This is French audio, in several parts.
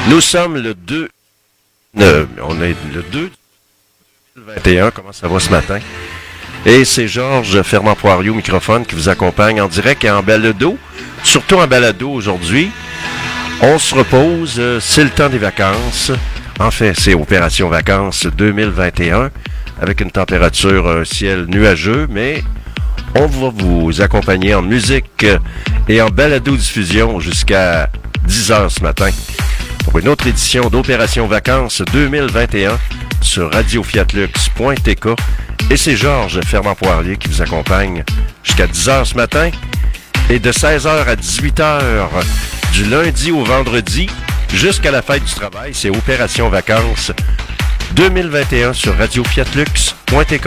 Nous sommes le 2... on est le 2 2021. Comment ça va ce matin? Et c'est Georges Fernand Poirier au microphone qui vous accompagne en direct et en balado. Surtout en balado aujourd'hui. On se repose, c'est le temps des vacances. En fait, c'est Opération Vacances 2021 avec une température, un ciel nuageux, mais on va vous accompagner en musique et en balado-diffusion jusqu'à 10h ce matin pour une autre édition d'Opération Vacances 2021 sur radiofiatlux.tk. Et c'est Georges Fernand Poirier qui vous accompagne jusqu'à 10h ce matin et de 16h à 18h du lundi au vendredi jusqu'à la fête du travail. C'est Opération Vacances 2021 sur radiofiatlux.tk.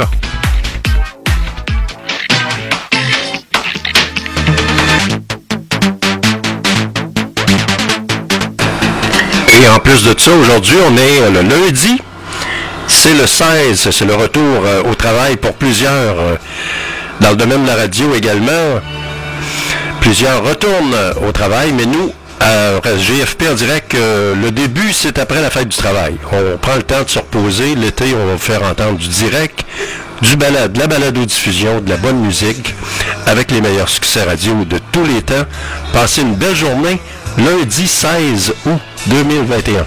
Et en plus de ça, aujourd'hui, on est le lundi. C'est le 16, c'est le retour au travail pour plusieurs. Dans le domaine de la radio également, plusieurs retournent au travail, mais nous, à GFP, on dirait que le début, c'est après la fête du travail. On prend le temps de se reposer. L'été, on va vous faire entendre du direct, de la balado-diffusion, de la bonne musique, avec les meilleurs succès radio de tous les temps. Passez une belle journée, lundi 16 août 2021.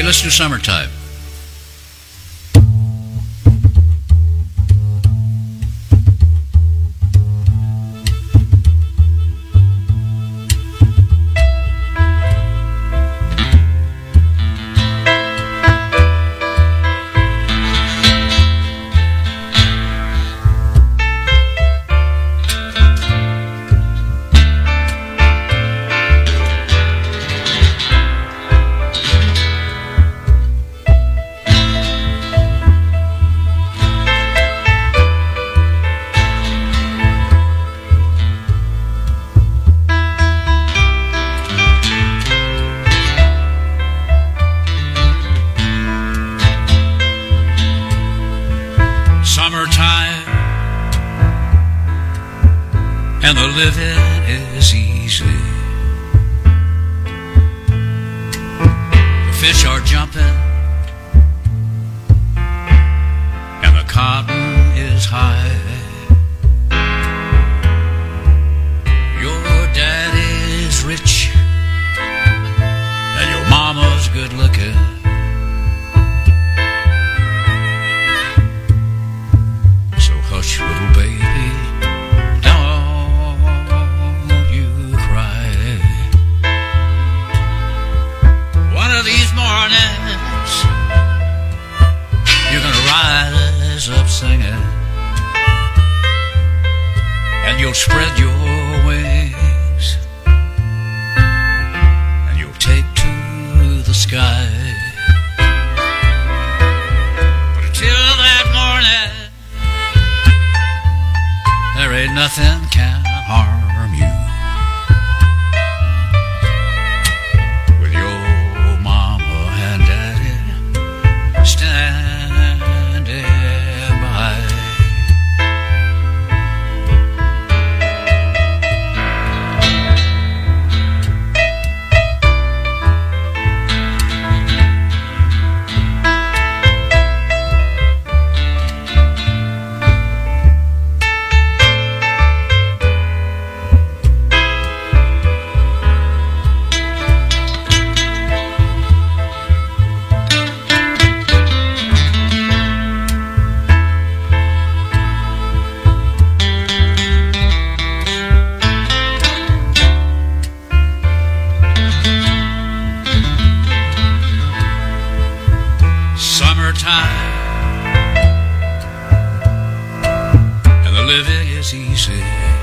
let's do Summertime. And the living is easy. The fish are jumping and the cotton is high. Your daddy's rich and your mama's good looking. So hush, little baby, these mornings you're gonna rise up singing, and you'll spread your wings and you'll take to the sky. But until that morning, there ain't nothing can harm you. Standing by. And the living is easy.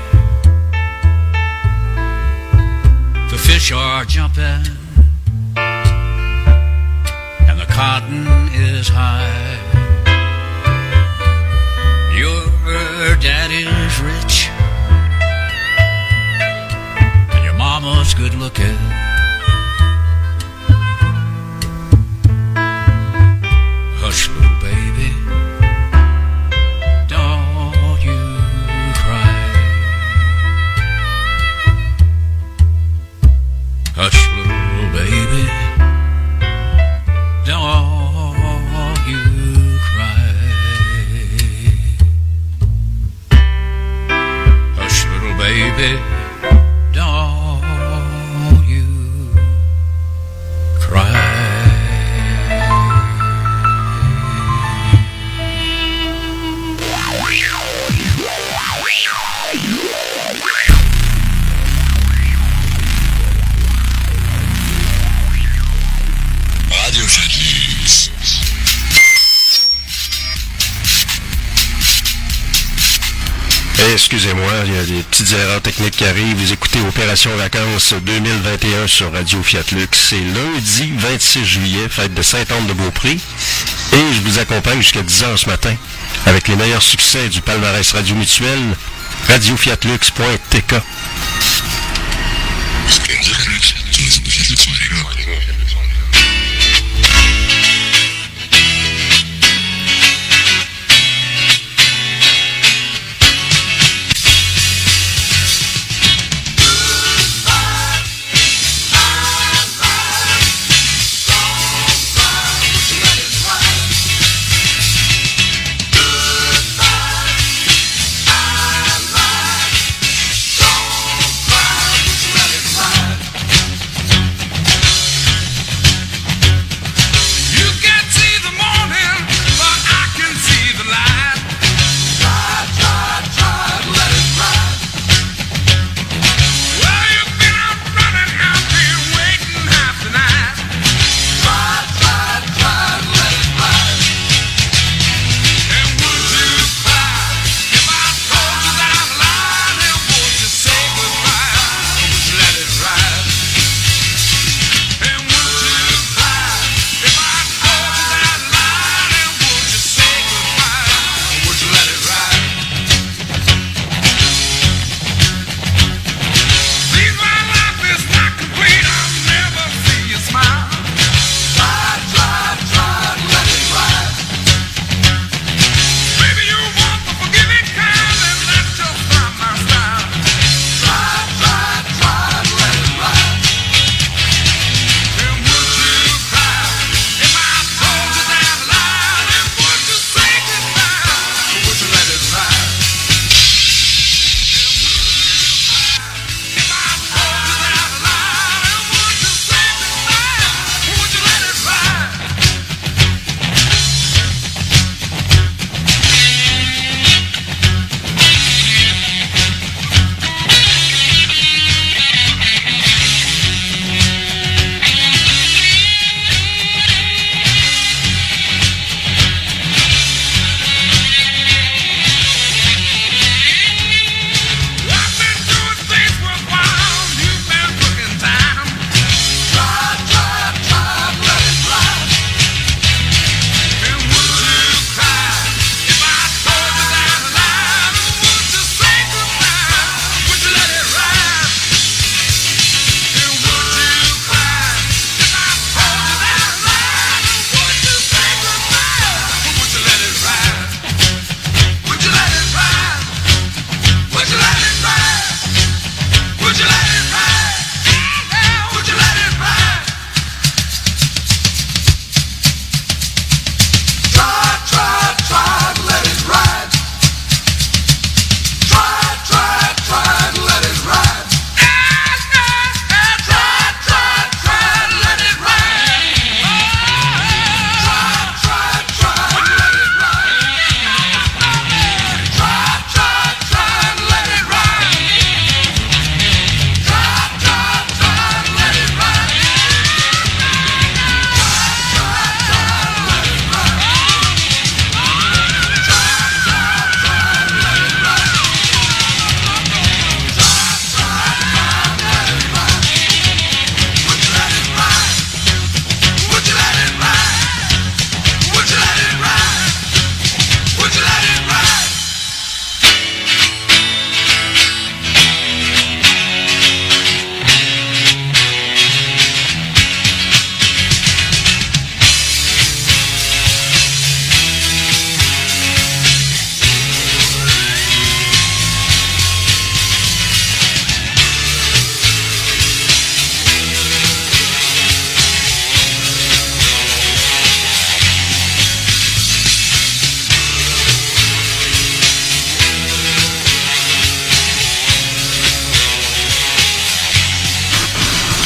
The fish are jumping and the cotton is high. Your daddy's rich and your mama's good looking. Hush, little baby, don't you cry. Hush, little baby, don't you cry. Hush, little baby, don't you cry. Excusez-moi, il y a des petites erreurs techniques qui arrivent. Vous écoutez Opération Vacances 2021 sur Radio Fiat Lux. C'est lundi 26 juillet, fête de Sainte-Anne-de-Beaupré. Et je vous accompagne jusqu'à 10h ce matin avec les meilleurs succès du palmarès Radio Mutuel, radiofiatlux.tk.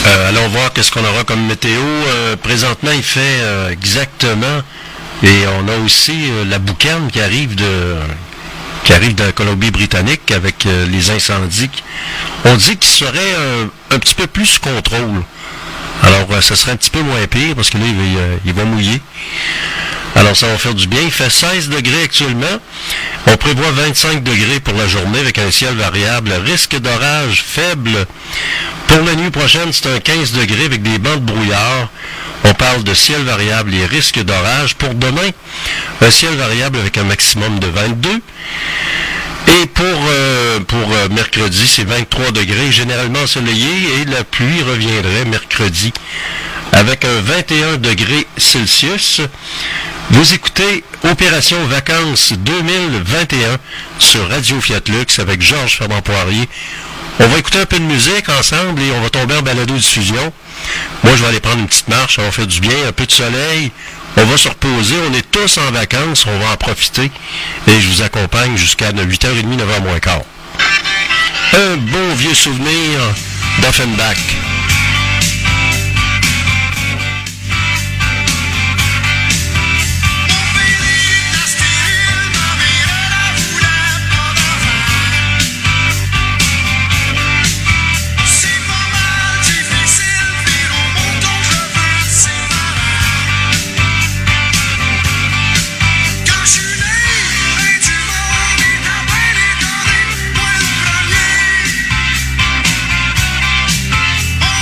Allons voir qu'est-ce qu'on aura comme météo. Présentement, il fait exactement. Et on a aussi la boucane qui arrive de la Colombie-Britannique avec les incendies. On dit qu'il serait un petit peu plus sous contrôle. Alors, ça serait un petit peu moins pire parce que là, il va mouiller. Alors, ça va faire du bien. Il fait 16 degrés actuellement. On prévoit 25 degrés pour la journée avec un ciel variable. Risque d'orage faible. Pour la nuit prochaine, c'est un 15 degrés avec des bancs de brouillard. On parle de ciel variable et risque d'orage. Pour demain, un ciel variable avec un maximum de 22. Et pour mercredi, c'est 23 degrés, généralement ensoleillé, et la pluie reviendrait mercredi avec un 21 degrés Celsius. Vous écoutez Opération Vacances 2021 sur Radio Fiat Lux avec Georges Fernand-Poirier. On va écouter un peu de musique ensemble et on va tomber en balado-diffusion. Moi, je vais aller prendre une petite marche, ça va faire du bien, un peu de soleil. On va se reposer, on est tous en vacances, on va en profiter. Et je vous accompagne jusqu'à 8h30, 9h moins quart. Un bon vieux souvenir d'Offenbach. Oh,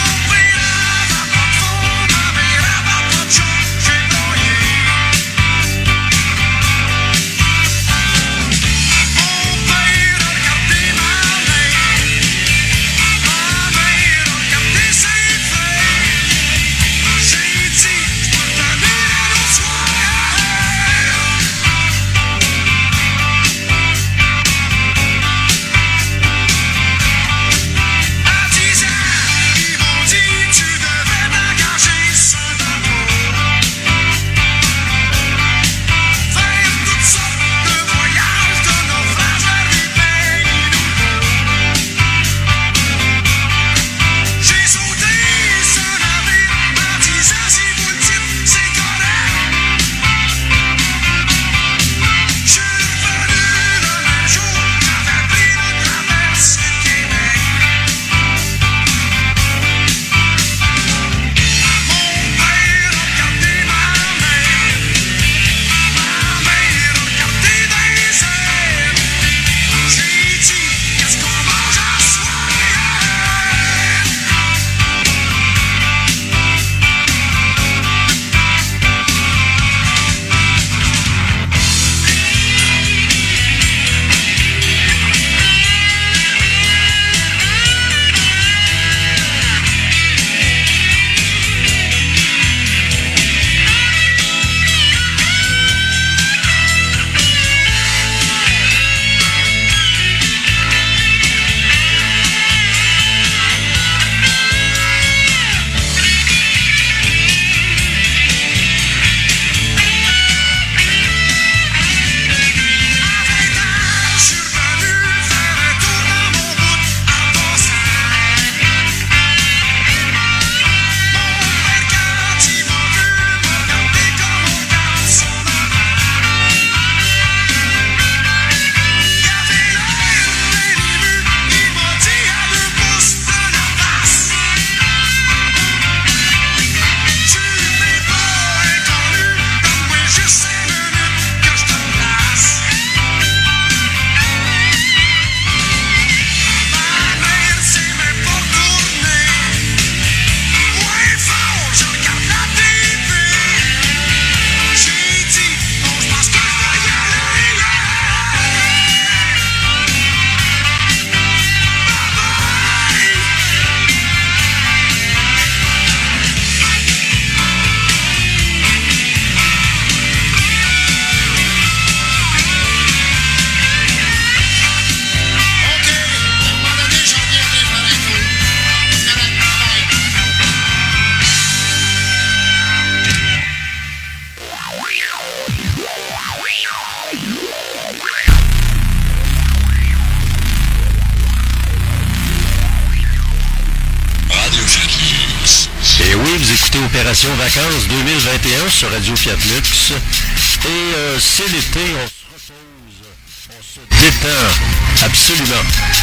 écoutez Opération Vacances 2021 sur Radio Fiat Lux. Et c'est l'été, on se repose, on se détend, absolument.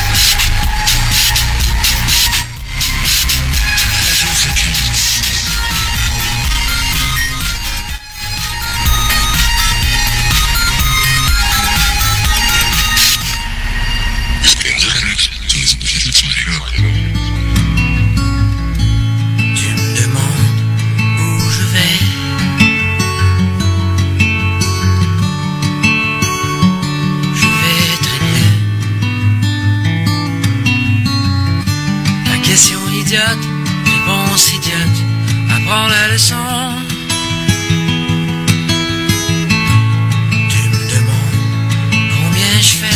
Tu me demandes où je vais. Je vais très bien. La question idiote, réponse idiote, apprends la leçon. Tu me demandes combien je fais.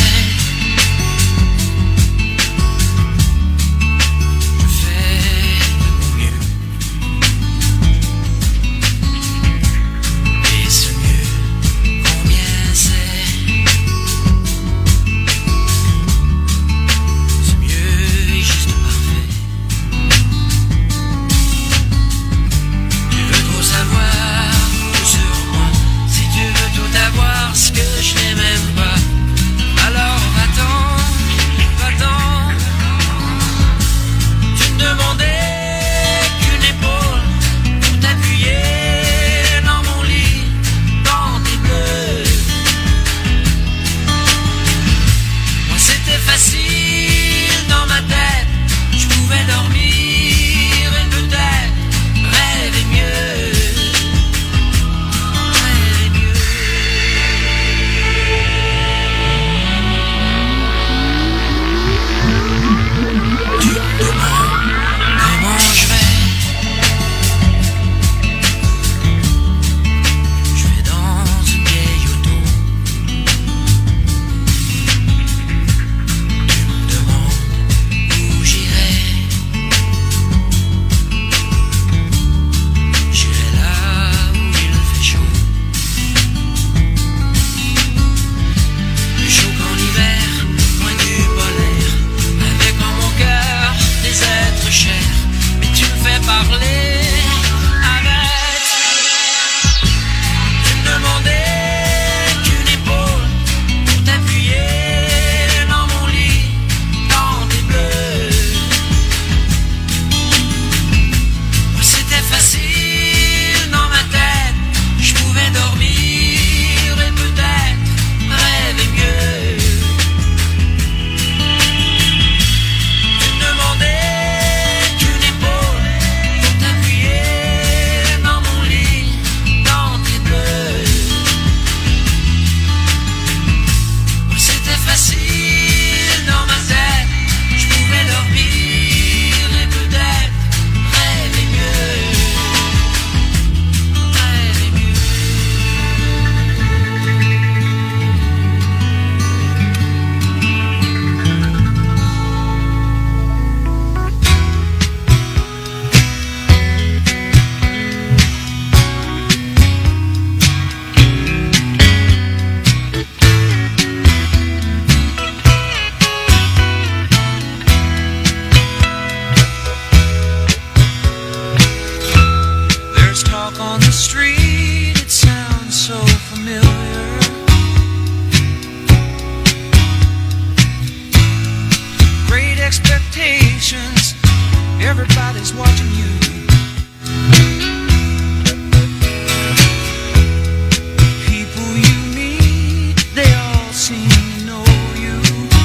Everybody's watching you. People you meet, they all seem to know you.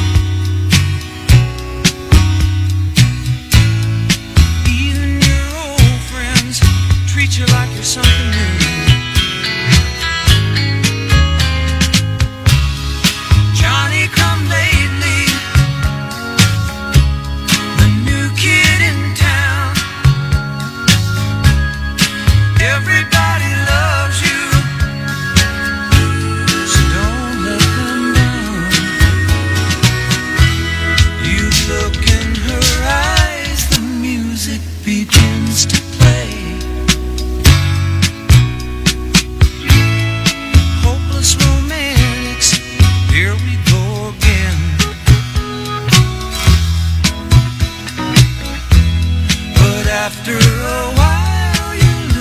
Even your old friends treat you like you're something new. Johnny come lately, the new kid in town. Everybody loves you, so don't let them down. You look in her eyes, the music begins to play. Hopeless romantics, here we go again. But after a while you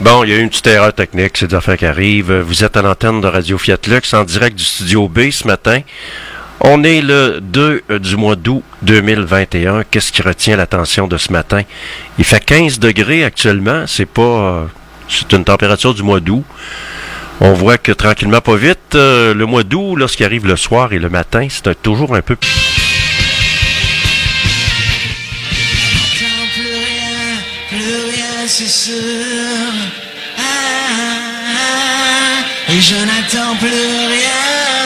Bon, il y a eu une petite erreur technique, c'est des affaires qui arrivent. Vous êtes à l'antenne de Radio Fiat Lux en direct du studio B ce matin. On est le 2 du mois d'août 2021. Qu'est-ce qui retient l'attention de ce matin? Il fait 15 degrés actuellement. C'est une température du mois d'août. On voit que tranquillement, pas vite, le mois d'août, lorsqu'il arrive le soir et le matin, c'est toujours un peu... Plus rien, c'est sûr. Et je n'attends plus rien.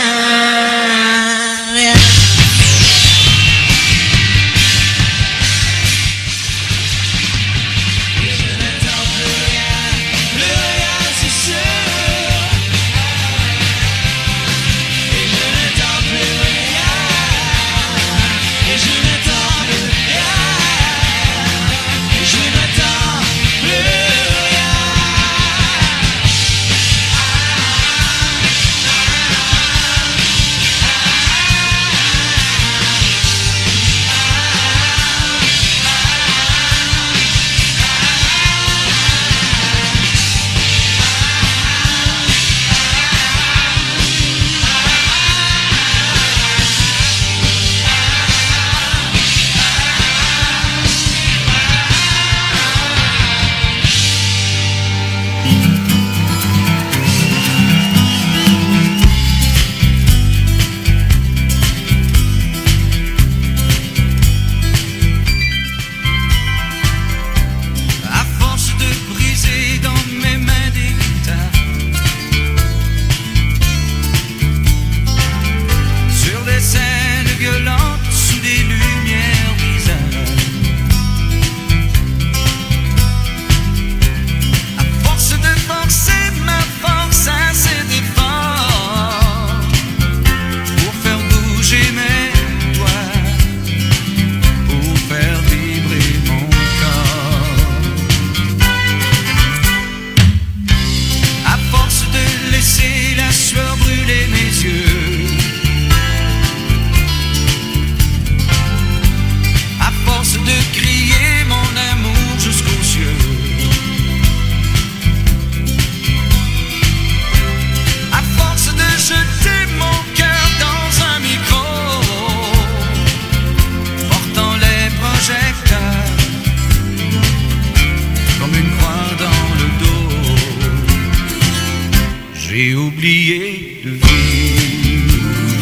J'ai oublié de vivre.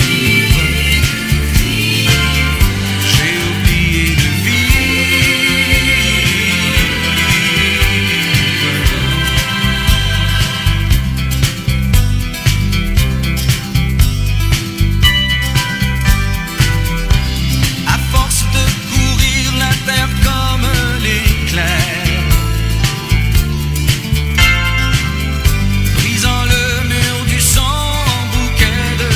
J'ai oublié de vivre. À force de courir la terre comme l'éclair, brisant le mur du sang, bouquet de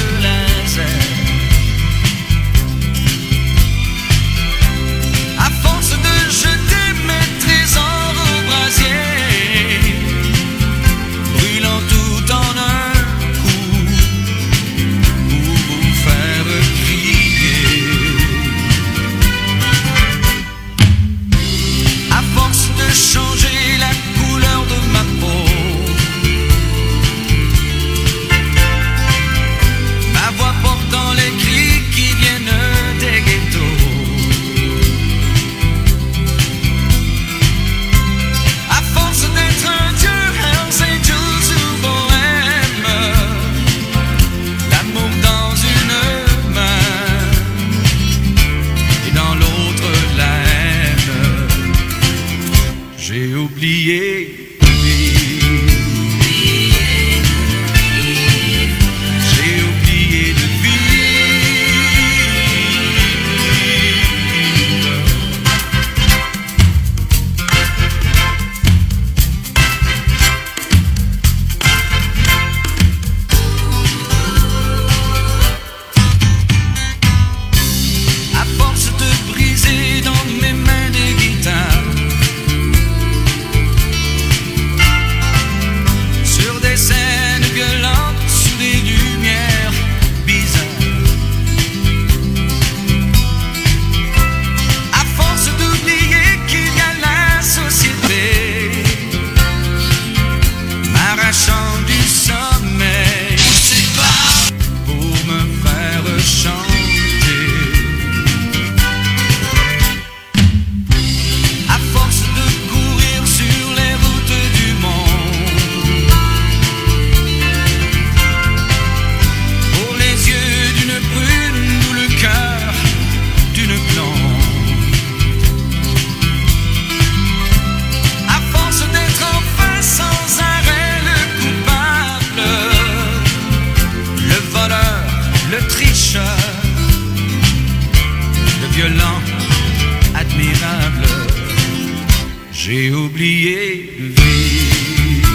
oublié de vivre.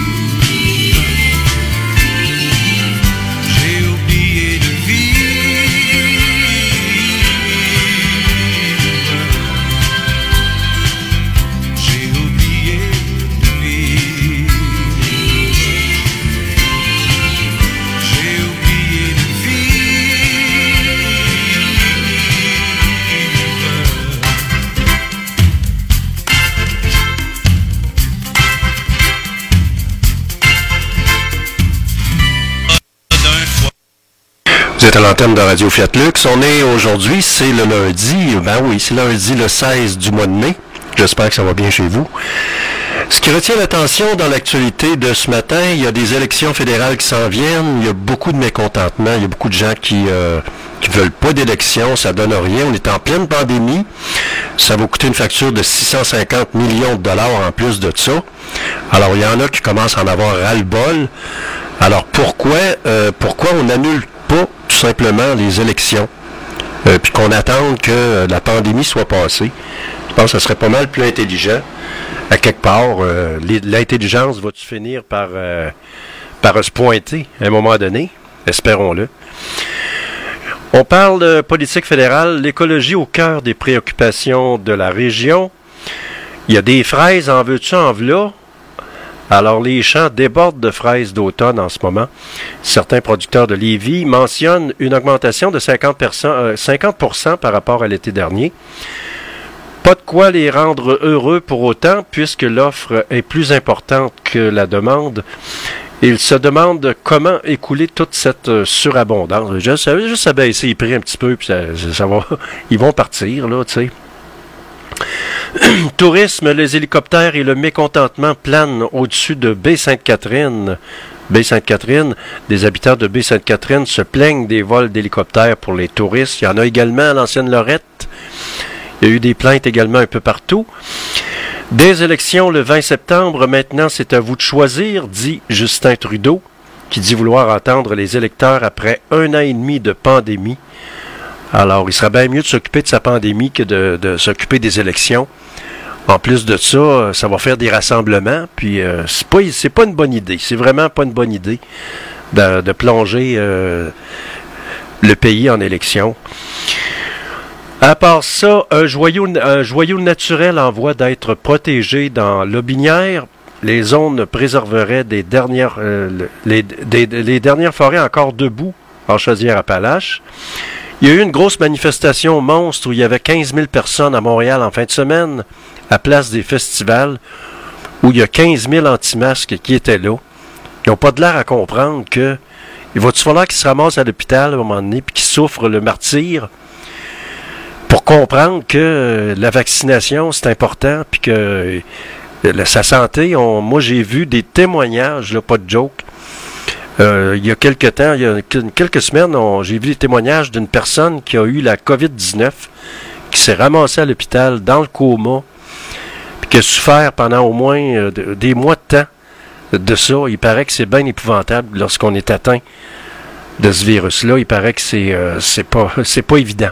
J'ai oublié de vivre. J'ai oublié de vivre. J'ai oublié de vivre. Vous êtes à l'antenne de Radio Fiat Lux. On est aujourd'hui, c'est le lundi, ben oui, c'est lundi le 16 du mois de mai. J'espère que ça va bien chez vous. Ce qui retient l'attention dans l'actualité de ce matin, il y a des élections fédérales qui s'en viennent, il y a beaucoup de mécontentement, il y a beaucoup de gens qui veulent pas d'élections, ça donne rien. On est en pleine pandémie, ça va coûter une facture de 650 millions de dollars en plus de ça. Alors, il y en a qui commencent à en avoir ras-le-bol. Alors, pourquoi on n'annule pas tout simplement les élections, puis qu'on attende que la pandémie soit passée? Je pense que ça serait pas mal plus intelligent. À quelque part, l'intelligence va-tu finir par se pointer à un moment donné? Espérons-le. On parle de politique fédérale, l'écologie au cœur des préoccupations de la région. Il y a des fraises, en veux-tu, en v'là. Alors, les champs débordent de fraises d'automne en ce moment. Certains producteurs de Lévis mentionnent une augmentation de 50% par rapport à l'été dernier. Pas de quoi les rendre heureux pour autant, puisque l'offre est plus importante que la demande. Ils se demandent comment écouler toute cette surabondance. Juste abaisser les prix un petit peu, puis ça va. Ils vont partir, là, tu sais. Tourisme, les hélicoptères et le mécontentement planent au-dessus de Baie-Sainte-Catherine. Baie-Sainte-Catherine, des habitants de Baie-Sainte-Catherine se plaignent des vols d'hélicoptères pour les touristes. Il y en a également à l'ancienne Lorette. Il y a eu des plaintes également un peu partout. Des élections le 20 septembre, maintenant c'est à vous de choisir, dit Justin Trudeau, qui dit vouloir entendre les électeurs après 1 an et demi de pandémie. Alors, il serait bien mieux de s'occuper de sa pandémie que de s'occuper des élections. En plus de ça, ça va faire des rassemblements, puis c'est pas une bonne idée. C'est vraiment pas une bonne idée de plonger le pays en élection. À part ça, un joyau naturel en voie d'être protégé dans l'Aubinière. Les zones préserveraient les dernières forêts encore debout en Chaudière-Appalaches. Il y a eu une grosse manifestation monstre où il y avait 15 000 personnes à Montréal en fin de semaine, à Place des Festivals, où il y a 15 000 anti-masques qui étaient là. Ils n'ont pas de l'air à comprendre que il va-tu falloir qu'ils se ramassent à l'hôpital à un moment donné puis qu'ils souffrent le martyre pour comprendre que la vaccination, c'est important puis que sa santé, moi j'ai vu des témoignages, là, pas de joke. Il y a quelques temps, il y a quelques semaines, j'ai vu des témoignages d'une personne qui a eu la COVID-19, qui s'est ramassée à l'hôpital dans le coma, puis qui a souffert pendant au moins des mois de temps de ça. Il paraît que c'est bien épouvantable lorsqu'on est atteint de ce virus-là. Il paraît que c'est pas évident.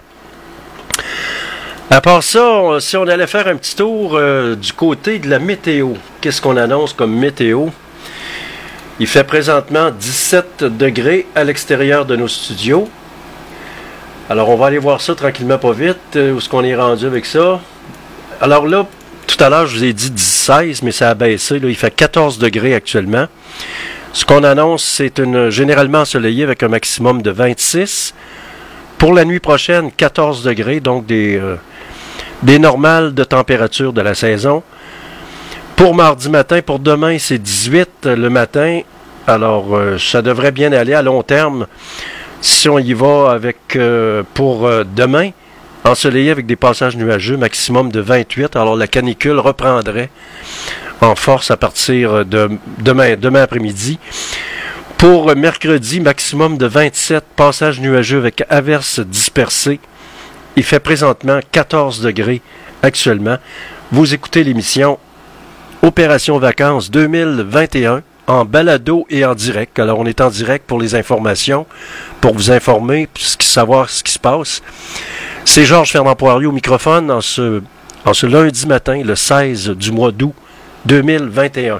À part ça, si on allait faire un petit tour du côté de la météo, qu'est-ce qu'on annonce comme météo? Il fait présentement 17 degrés à l'extérieur de nos studios. Alors, on va aller voir ça tranquillement, pas vite. Où est-ce qu'on est rendu avec ça? Alors là, tout à l'heure, je vous ai dit 16, mais ça a baissé. Là, il fait 14 degrés actuellement. Ce qu'on annonce, c'est une généralement ensoleillée avec un maximum de 26. Pour la nuit prochaine, 14 degrés, donc des normales de température de la saison. Pour mardi matin, pour demain, c'est 18 le matin. Alors, ça devrait bien aller à long terme. Si on y va avec pour demain, ensoleillé avec des passages nuageux, maximum de 28. Alors, la canicule reprendrait en force à partir de demain après-midi. Pour mercredi, maximum de 27, passages nuageux avec averses dispersées. Il fait présentement 14 degrés actuellement. Vous écoutez l'émission Opération Vacances 2021 en balado et en direct. Alors, on est en direct pour les informations, pour vous informer, savoir ce qui se passe. C'est Georges Fernand Poirier au microphone en ce lundi matin, le 16 du mois d'août 2021.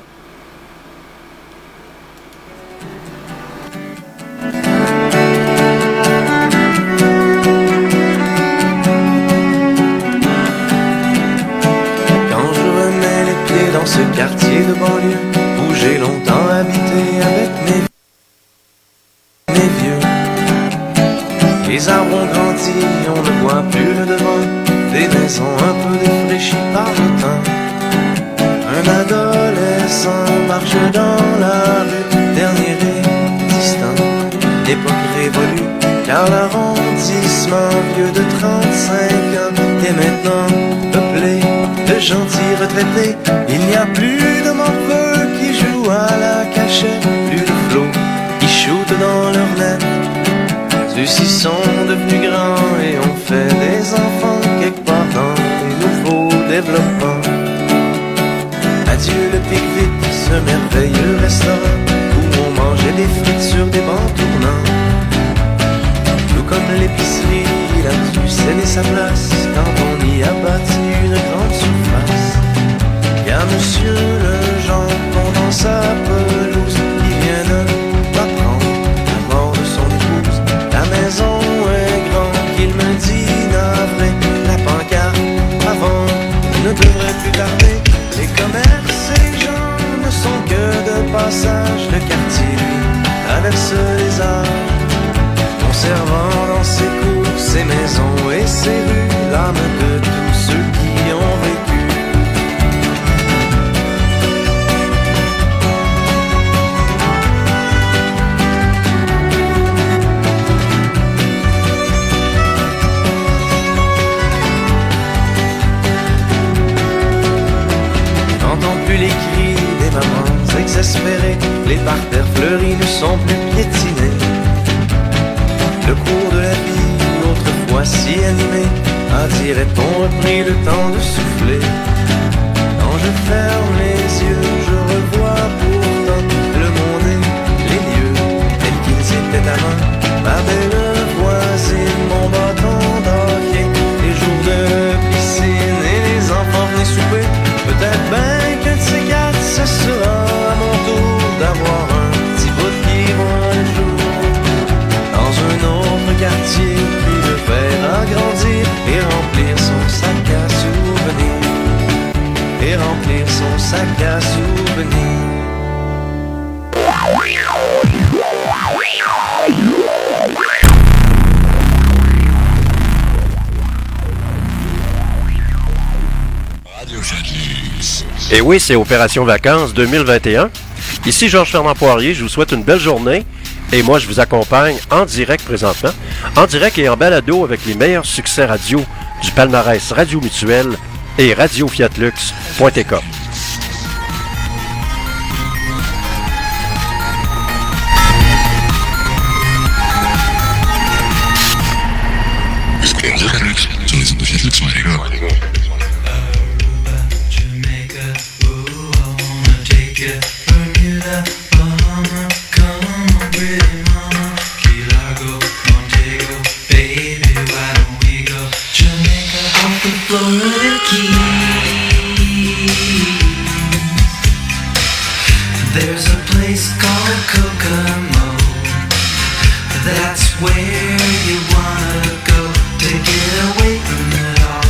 Dans ce quartier de banlieue où j'ai longtemps habité avec mes vieux. Les arbres ont grandi, on ne voit plus le devant des maisons un peu défraîchies par le temps. Un adolescent marche dans la rue, dernier résistant. L'époque révolue, car l'arrondissement vieux de 35 ans est maintenant peuplé de gentils retraités. Il n'y a plus de morveux qui jouent à la cachette, plus de flots qui shootent dans leur net. Ceux-ci sont devenus grands et ont fait des enfants quelque part dans les nouveaux développements. Adieu le pique-vite, ce merveilleux restaurant où on mangeait des frites sur des bancs tournants. Tout comme l'épicerie, il a dû céder sa place quand on y a bâti une grande surface. Y'a monsieur le jambon dans sa pelouse qui vient de m'apprendre la mort de son épouse. La maison est grande qu'il me dit navré. La pancarte avant ne devrait plus tarder. Les commerces et les gens ne sont que de passage. Le quartier lui traverse les âges, conservant dans ses cours, ses maisons et ses rues l'âme de tous ceux qui ont vécu. Les cris des mamans exaspérées, les parterres fleuris ne sont plus piétinés. Le cours de la vie, autrefois si animé, a dirait-on repris le temps de souffler. Quand je ferme les yeux, je revois pourtant le monde et les lieux tels qu'ils étaient avant. Ma belle voisine, mon bâton d'hockey, les jours de piscine et les enfants venaient souper. Peut-être bien qu'un de ces quatre, ce sera à mon tour d'avoir un petit bout qui voit le jour dans un autre quartier qui le verra grandir et remplir son sac à souvenirs. Et remplir son sac à souvenirs. Et oui, c'est Opération Vacances 2021. Ici Georges-Fernand Poirier, je vous souhaite une belle journée. Et moi, je vous accompagne en direct présentement. En direct et en balado avec les meilleurs succès radio du palmarès Radio Mutuel et radiofiatlux.tk. There's a place called Kokomo. That's where you wanna go to get away from it all.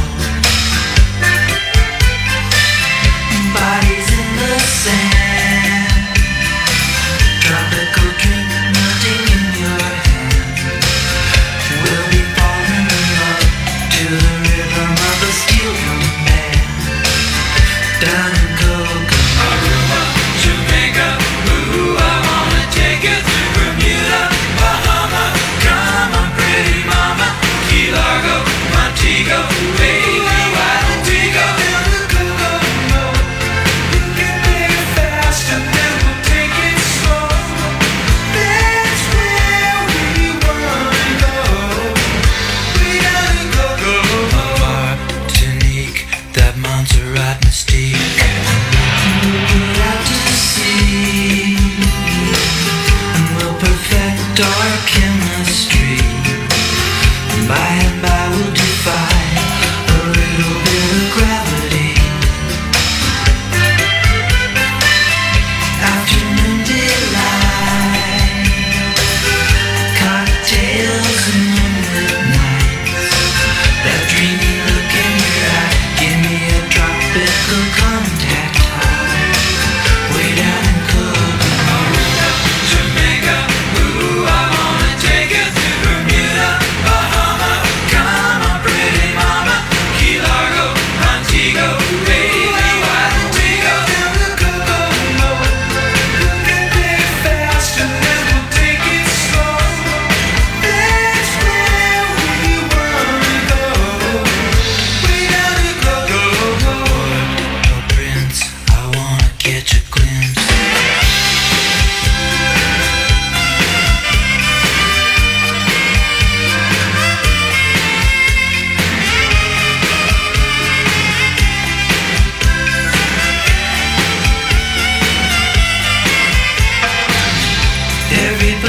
Bodies in the sand, tropical drink melting in your hand. We'll be falling in love to the rhythm of a steel drum band. Down in Kokomo, Jamaica, ooh, I wanna take you to Bermuda, Bahama. Come on, pretty mama, Key Largo, Montego, baby, why don't we go down to Kokomo? We can make it fast and then we'll take it slow. That's where we wanna go. We gotta go, Martinique, that Montserrat mystique. We're out to sea, and we'll perfect our chemistry. By and by we'll defy a little bit of gravity.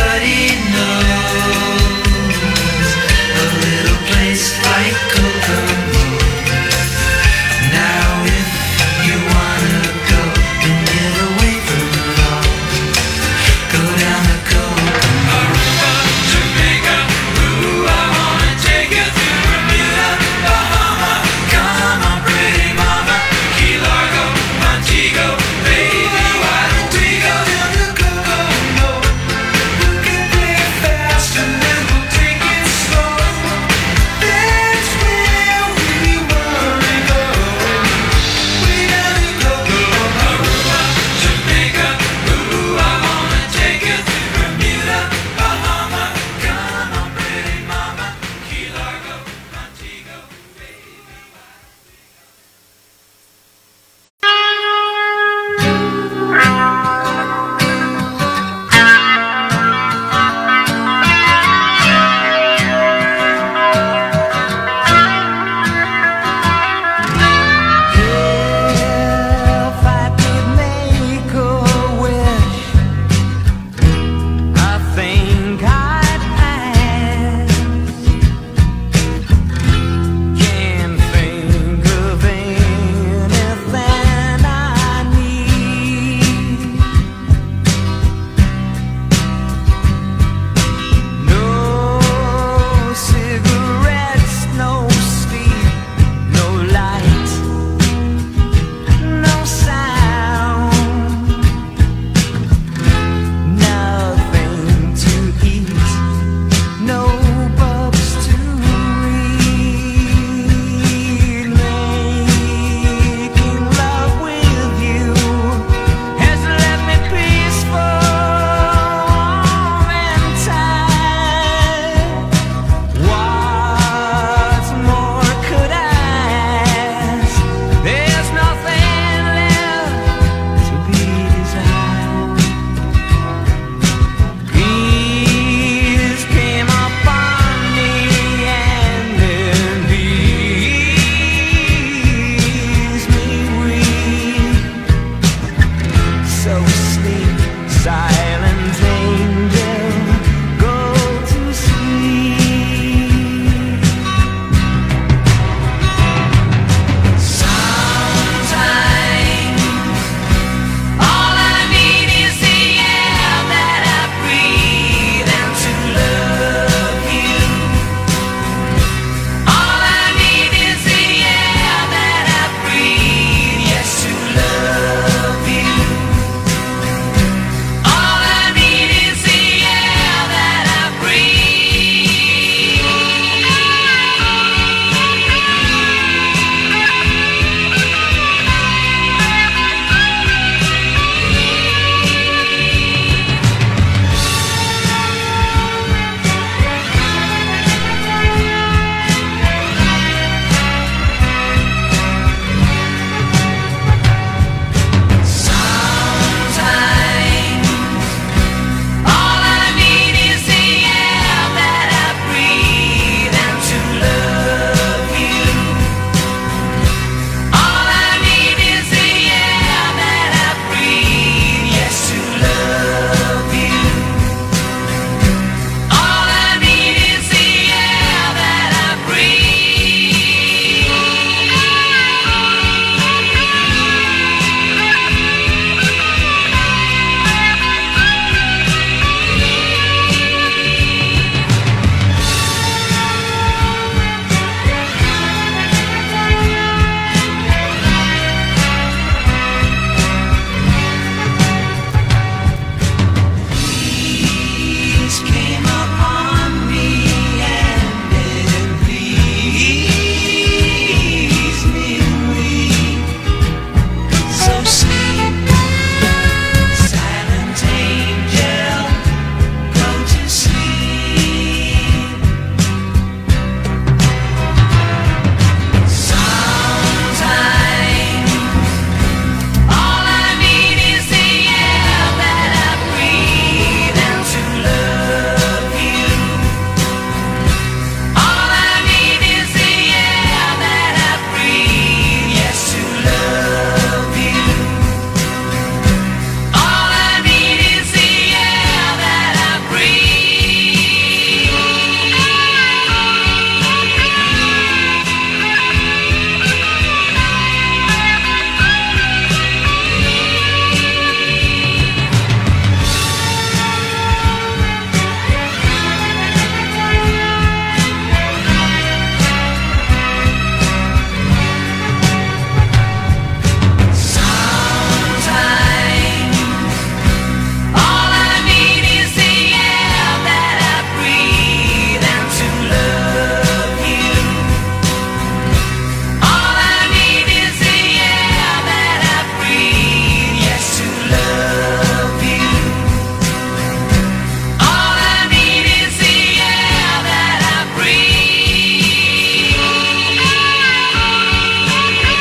Everybody knows a little place like Kokomo. Now if you wanna go and get away from it all, go down to Kokomo. Aruba, Jamaica, ooh, I wanna take you to Bermuda, Bahama. Come on, pretty mama, Key Largo, Montego, baby, why don't we go down to Kokomo? We can play fast and then we'll take it slow. That's when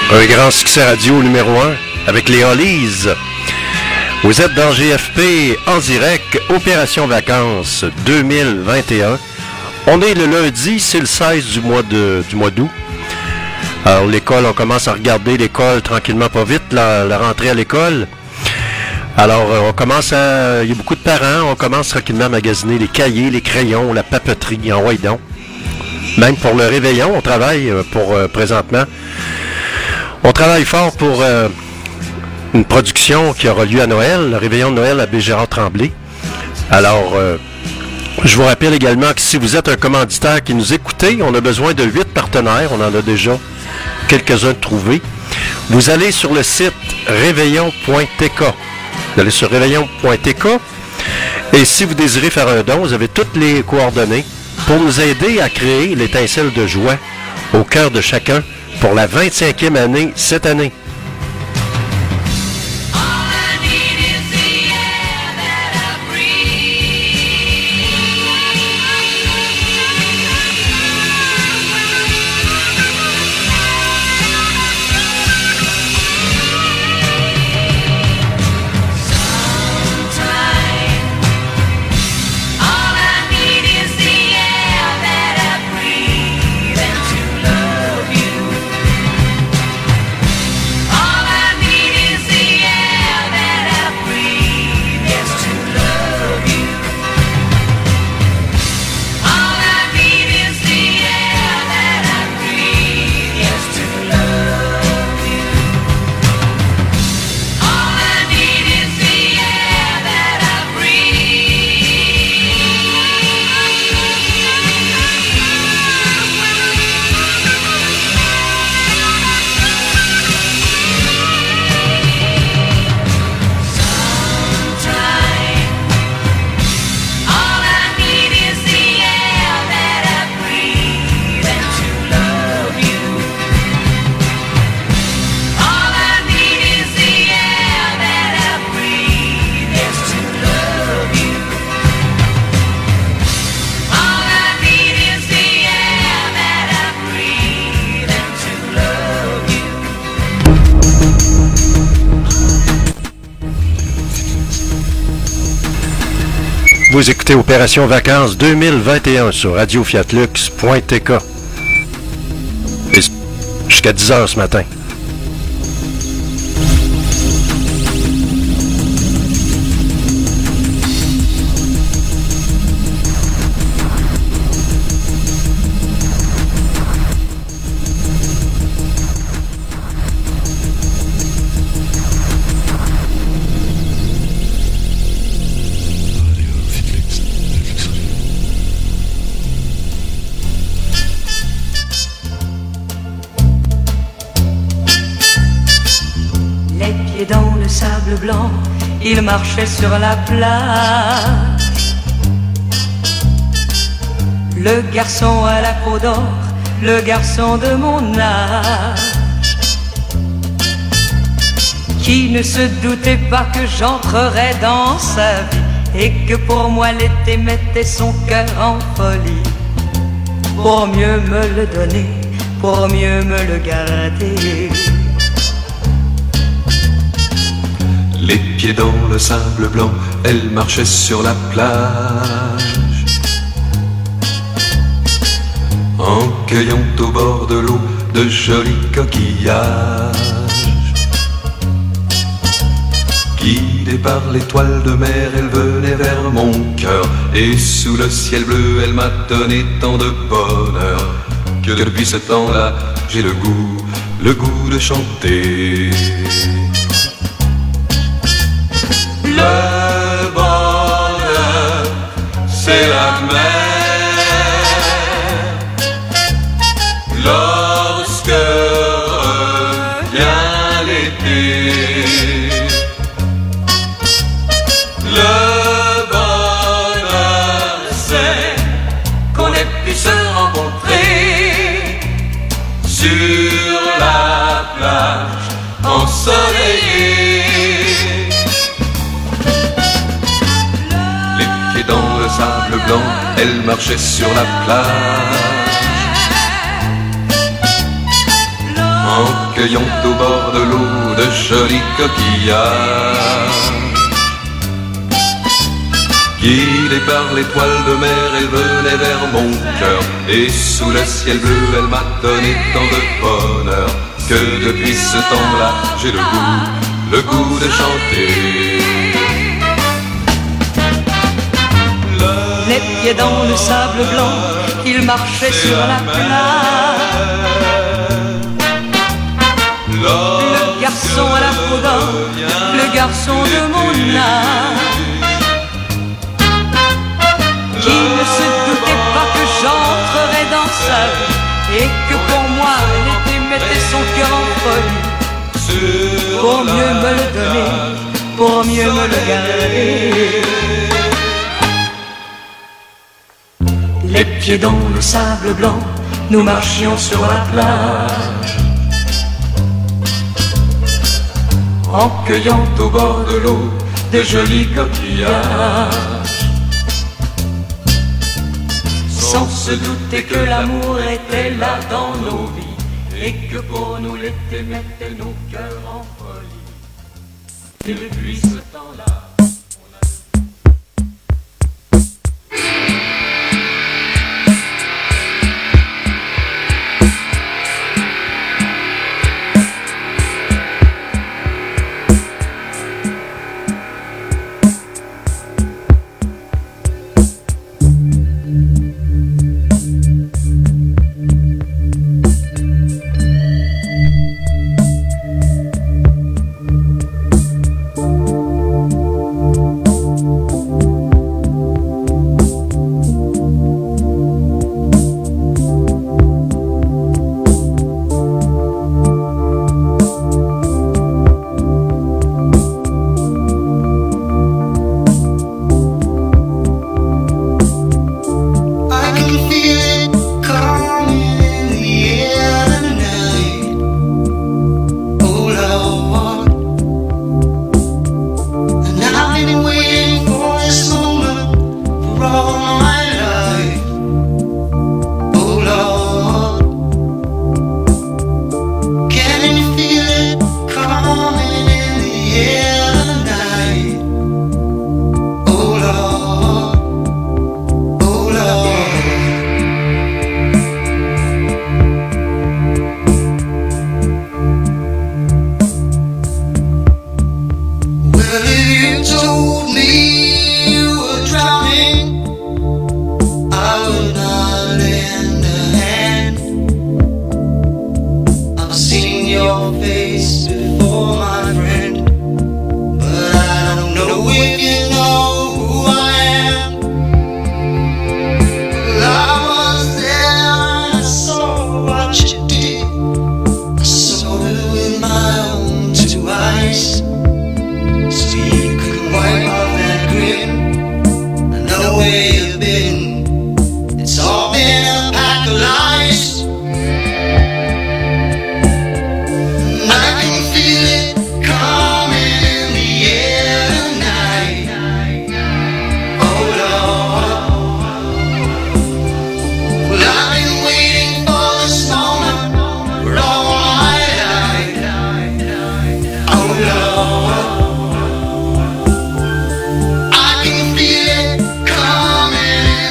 Un grand succès radio numéro 1 avec les Hollies. Vous êtes dans GFP en direct, Opération Vacances 2021. On est le lundi, c'est le 16 du mois d'août. Alors l'école, on commence à regarder l'école tranquillement, pas vite, la rentrée à l'école. Alors on commence à... Il y a beaucoup de parents, on commence tranquillement à magasiner les cahiers, les crayons, la papeterie, en donc. Même pour le réveillon, on travaille présentement. On travaille fort pour une production qui aura lieu à Noël, le réveillon de Noël à Bégérard-Tremblay. Alors, je vous rappelle également que si vous êtes un commanditaire qui nous écoutez, on a besoin de 8 partenaires, on en a déjà quelques-uns de trouvés. Vous allez sur le site réveillon.tk. Vous allez sur réveillon.tk et si vous désirez faire un don, vous avez toutes les coordonnées pour nous aider à créer l'étincelle de joie au cœur de chacun pour la 25e année cette année. Vous écoutez Opération Vacances 2021 sur radiofiatlux.tk. Jusqu'à 10h ce matin. Blanc, il marchait sur la plage. Le garçon à la peau d'or, le garçon de mon âge, qui ne se doutait pas que j'entrerais dans sa vie et que pour moi l'été mettait son cœur en folie. Pour mieux me le donner, pour mieux me le garder. Les pieds dans le sable blanc, elle marchait sur la plage, en cueillant au bord de l'eau de jolis coquillages. Guidée par l'étoile de mer, elle venait vers mon cœur, et sous le ciel bleu, elle m'a donné tant de bonheur, que depuis ce temps-là, j'ai le goût de chanter. Le bonheur, c'est la mer. Lorsque revient l'été, le bonheur, c'est qu'on ait pu se rencontrer sur la plage ensoleillée. Dans le sable blanc, elle marchait sur la plage, en cueillant au bord de l'eau de jolis coquillages. Guidée par l'étoile de mer, elle venait vers mon cœur, et sous le ciel bleu, elle m'a donné tant de bonheur que depuis ce temps-là, j'ai le goût de chanter. Les pieds dans le sable blanc, il marchait sur la plage. Le garçon à la peau d'or, le garçon de mon âge, qui ne se doutait pas que j'entrerais dans sa vie, et que pour moi l'été mettait son cœur en folie, pour mieux me le donner, pour mieux me le garder. Les pieds dans le sable blanc, nous marchions sur la plage, en cueillant au bord de l'eau de jolis coquillages, sans se douter que l'amour était là dans nos vies, et que pour nous l'été mettait nos cœurs en folie. Et depuis ce temps-là, I can feel it coming.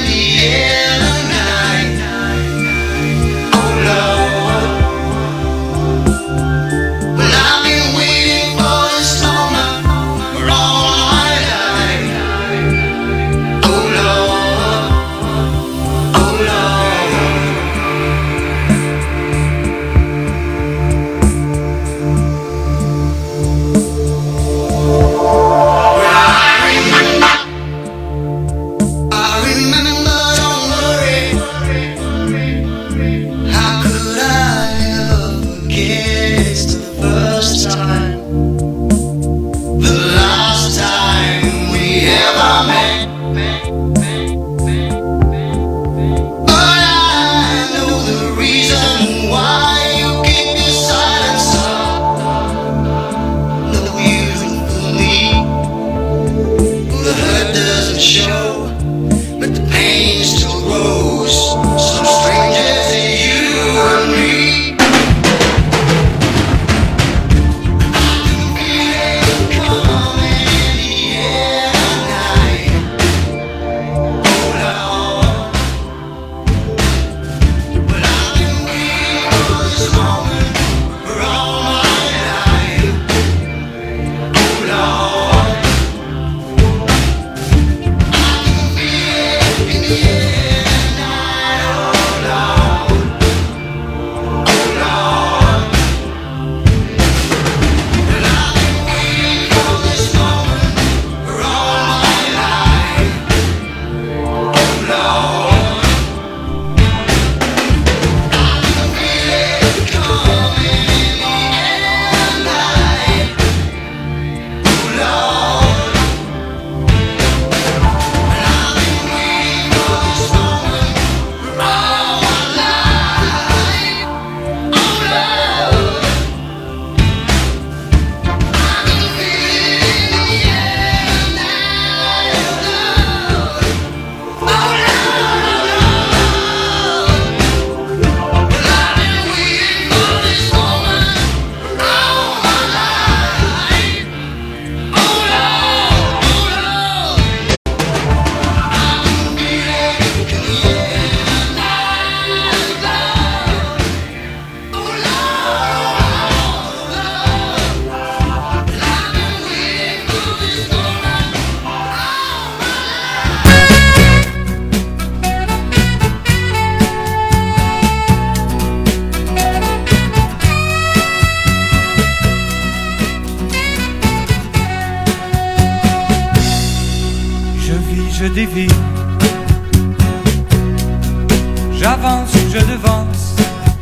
J'avance, je devance,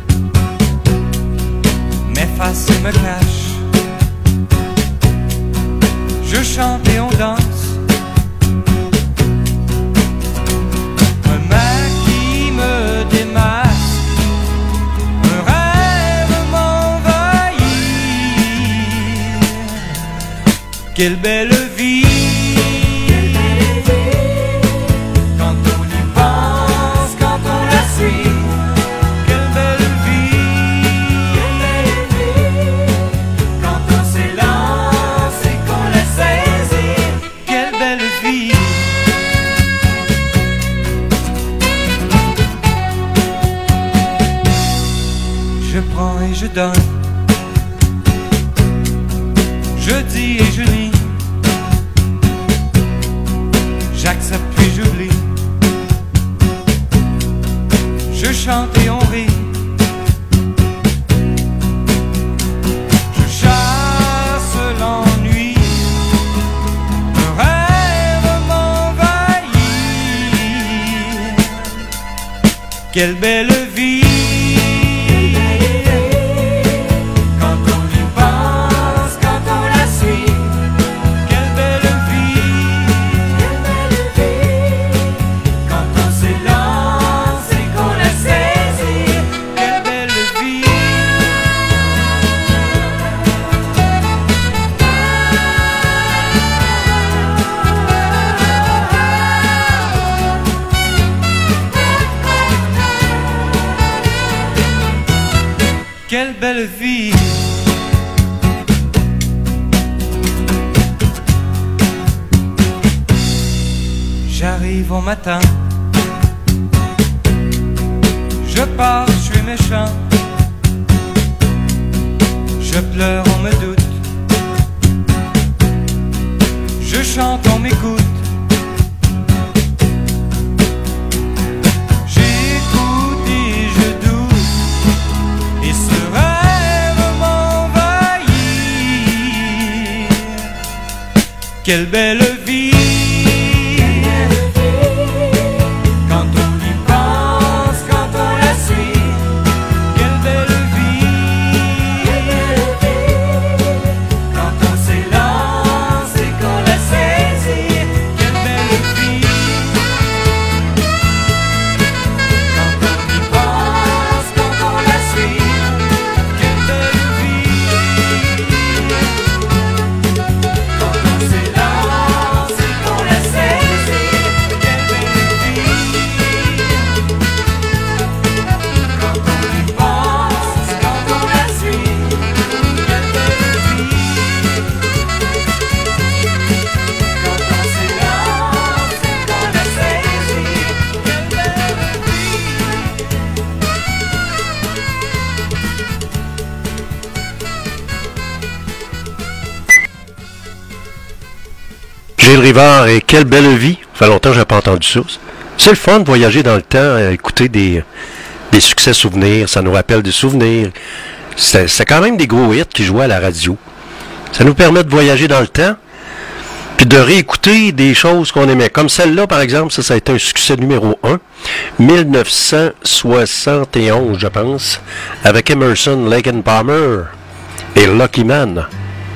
mes faces me cachent. Je chante et on danse. Un maquis me démasque, un rêve m'envahit. Quelle belle vie! Quand on y pense, quand on la suit. Quelle belle vie! Quand on s'élance et qu'on la saisit. Quelle belle vie! Je prends et je donne, je dis et je nie, j'accepte puis j'oublie, je chante et on rit, je chasse l'ennui, un rêve m'envahit. Quelle belle vie! Quand on y pense, quand on la suit. Quelle belle vie! Quand on s'élance et qu'on la saisit. Quelle belle vie! Quelle belle vie! J'arrive au matin, je pars, je suis méchant, je pleure, on me doute, je chante, on m'écoute. J'écoute et je doute, et ce rêve m'envahit. Quelle belle vie! Quand on y pense, quand on la suit. Quelle belle vie! Quand on s'élance et qu'on la saisit. Quelle belle vie! Quand on y pense, quand on la suit. Quelle belle vie! Quand on s'élance et qu'on la saisit. Quelle belle vie! Quand on y pense, quand on la suit. Quelle belle vie! Quand on s'élance et qu'on la saisit. Quelle belle vie! Gilles Rivard et Quelle belle vie. Ça fait longtemps que je n'ai pas entendu ça. C'est le fun de voyager dans le temps, écouter des succès souvenirs. Ça nous rappelle des souvenirs. C'est quand même des gros hits qui jouaient à la radio. Ça nous permet de voyager dans le temps, puis de réécouter des choses qu'on aimait. Comme celle-là, par exemple, ça a été un succès numéro 1, 1971, je pense, avec Emerson, Lake and Palmer et Lucky Man.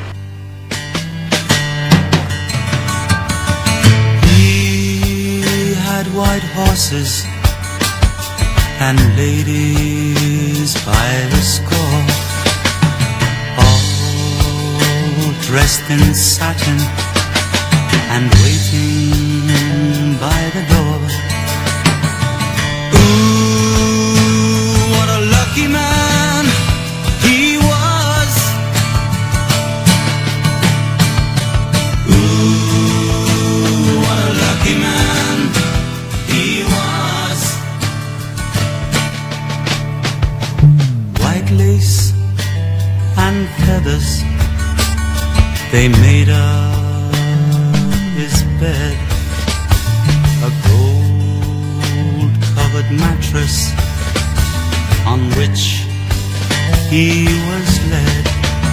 He had white horses and ladies by the score, all dressed in satin and waiting by the door. Ooh, what a lucky man he was. Ooh, what a lucky man he was. White lace and feathers, they made up his bed. A gold-covered mattress on which he was led.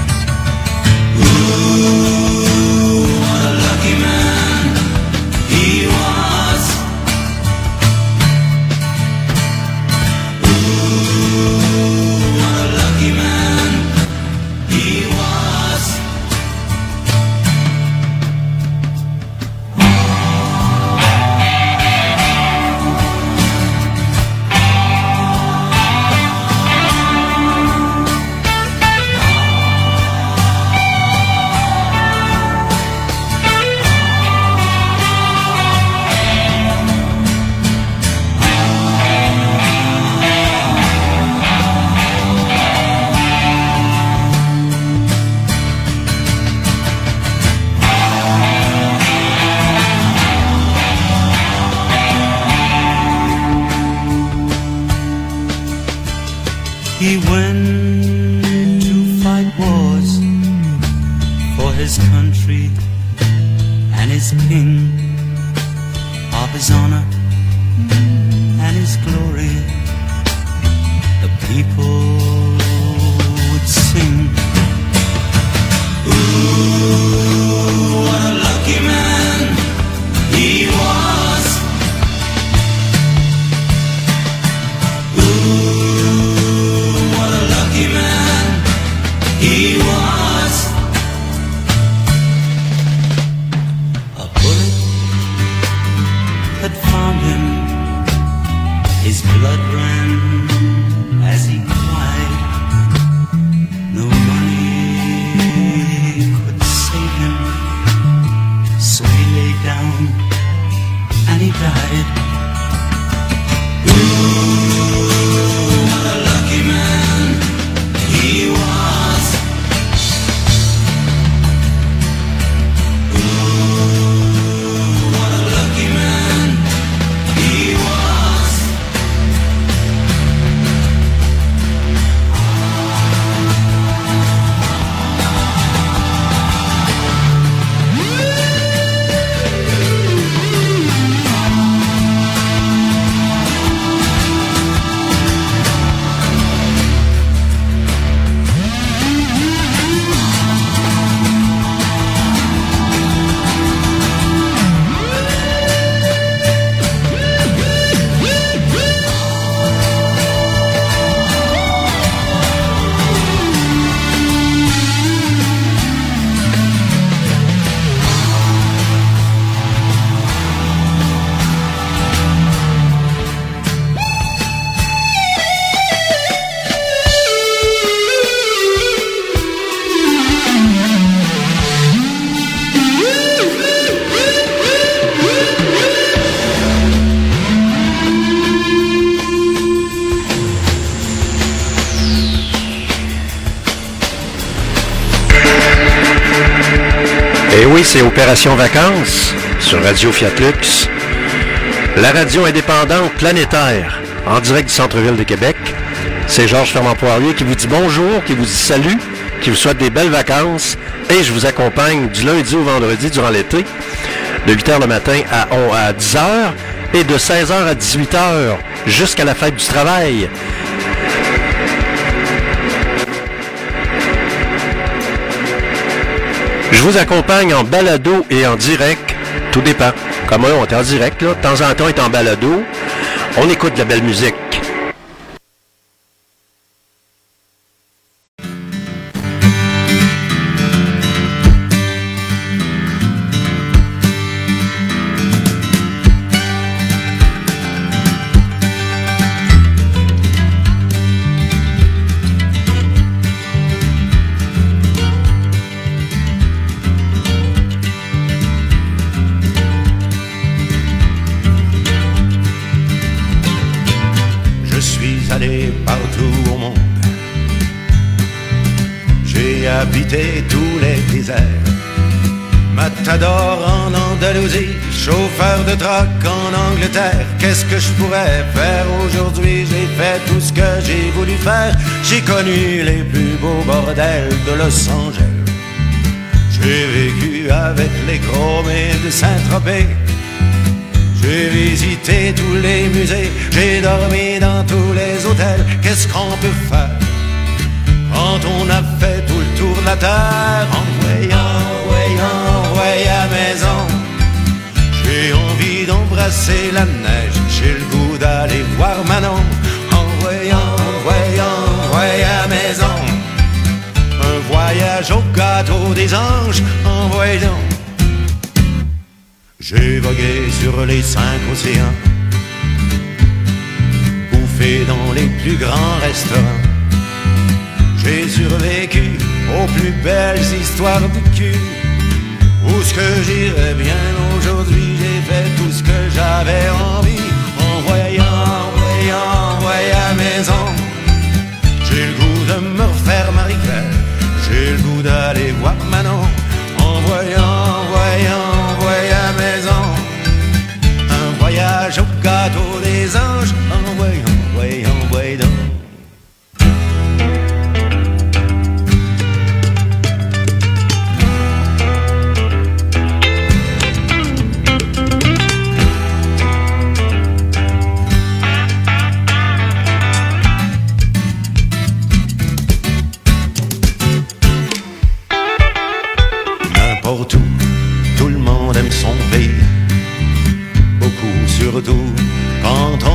Ooh, what a lucky man he was. He went to fight wars for his country and his king, of his honor and his glory. The people would sing. Ooh, what a lucky man he was. Ooh, what a lucky man he was. A bullet had found him. His blood ran as he cried. No money could save him, so he lay down and he died. Ooh, what a lucky man he was. Ooh, what a lucky man he was. Et oui, c'est Opération Vacances sur Radio Fiat Lux, la radio indépendante planétaire, en direct du centre-ville de Québec. C'est Georges Fernand-Poirier qui vous dit bonjour, qui vous dit salut, qui vous souhaite des belles vacances. Et je vous accompagne du lundi au vendredi durant l'été, de 8h le matin à 10h et de 16h à 18h jusqu'à la fête du travail. Je vous accompagne en balado et en direct. Tout dépend. Comme là, on est en direct, là. De temps en temps, on est en balado. On écoute de la belle musique. Partout au monde, j'ai habité tous les déserts. Matador en Andalousie, chauffeur de truck en Angleterre. Qu'est-ce que je pourrais faire aujourd'hui? J'ai fait tout ce que j'ai voulu faire. J'ai connu les plus beaux bordels de Los Angeles. J'ai vécu avec les gros mets de Saint-Tropez. J'ai visité tous les musées, j'ai dormi dans tous les hôtels. Qu'est-ce qu'on peut faire quand on a fait tout le tour de la terre? En voyant à maison, j'ai envie d'embrasser la neige, j'ai le goût d'aller voir Manon. En voyant à maison, un voyage au gâteau des anges. En voyant. J'ai vogué sur les 5 océans, bouffé dans les plus grands restaurants. J'ai survécu aux plus belles histoires de cul. Où est-ce que j'irais bien aujourd'hui? J'ai fait tout ce que j'avais envie. En voyant à maison, j'ai le goût de me refaire Marie-Claire. J'ai le goût d'aller voir Manon. En voyant à maison, un voyage au gâteau des anges. En voyant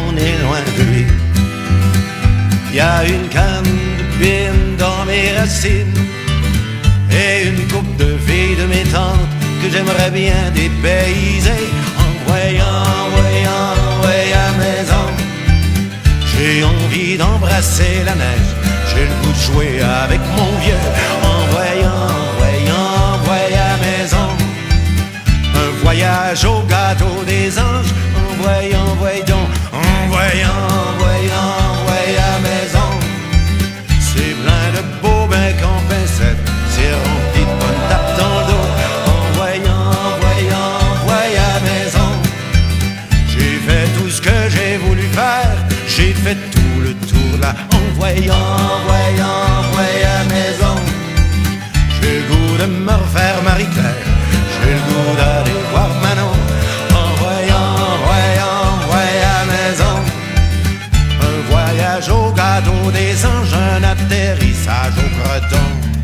on est loin de lui. Il y a une canne de pine dans mes racines et une coupe de filles de mes tantes que j'aimerais bien dépayser en voyant à maison. J'ai envie d'embrasser la neige, j'ai le goût de jouer avec mon vieux en voyant à maison. Un voyage au gâteau des anges en voyant à maison. C'est plein de beaux becs en pincette, c'est rempli de bonnes tapes dans le dos en voyant à maison. J'ai fait tout ce que j'ai voulu faire, j'ai fait tout le tour là en voyant à maison. J'ai le goût de me refaire Marie-Claire, j'ai le goût d'aller voir Manon en voyant à maison. Un voyage au gâteau des anges, un atterrissage au Creton.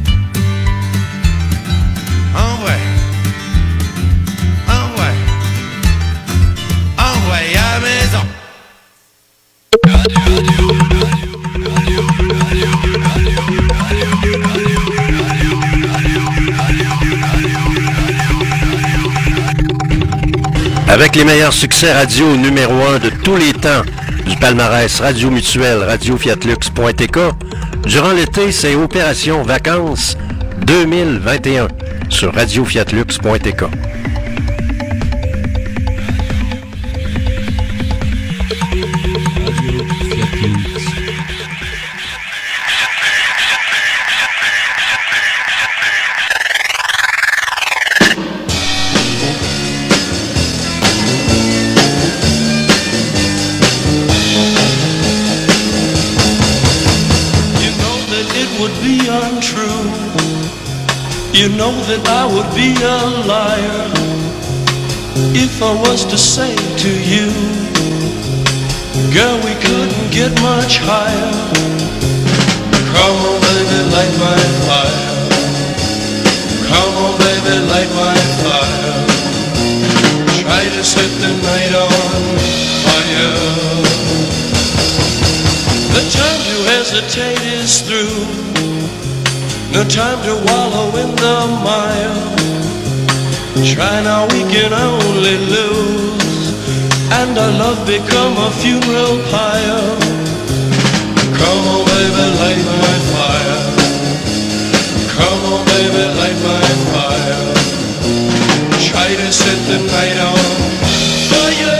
À maison. Avec les meilleurs succès radio numéro 1 de tous les temps du palmarès Radio Mutuelle, Radio Fiatlux.tk, durant l'été, c'est Opération Vacances 2021 sur Radio Fiatlux.tk. You know that I would be a liar if I was to say to you, girl, we couldn't get much higher. Come on, baby, light my fire. Come on, baby, light my fire. Try to set the night on fire. The time to hesitate is through. No time to wallow in the mire. Try now, we can only lose, and our love become a funeral pyre. Come on, baby, light my fire. Come on, baby, light my fire. Try to set the night on fire.